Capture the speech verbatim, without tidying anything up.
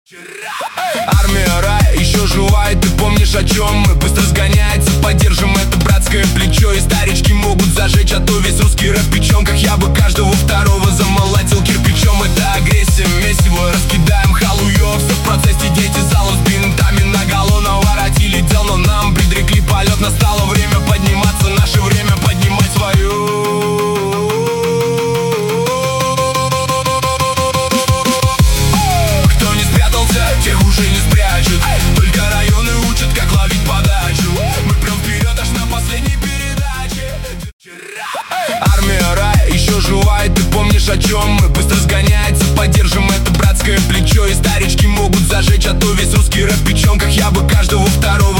Армия рая еще жива, и ты помнишь, о чем мы? Быстро сгоняется, поддержим это братское плечо. И старички могут зажечь, а то весь русский рэп в печенках. Я бы каждого второго замолотил кирпичом. Это агрессия, месиво, раскидаем халуё. Все в процессе, дети залу с бинтами наголо наворотили дел, но нам предрекли полет. Настало время подниматься, наше время поднимать свою. Тех уже не спрячут, только районы учат, как ловить подачу. Мы прям вперед аж на последней передаче. Армия рая еще жива, и ты помнишь, о чем мы? Быстро сгоняется, поддержим это братское плечо. И старички могут зажечь, а то весь русский рэп в печенках. Я бы каждого второго